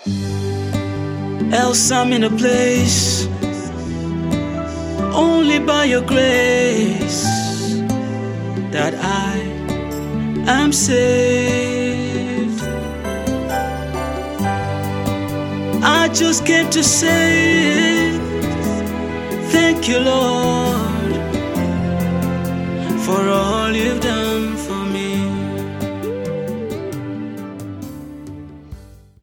else I'm in a place only by your grace that I am saved. I just came to say thank you, Lord.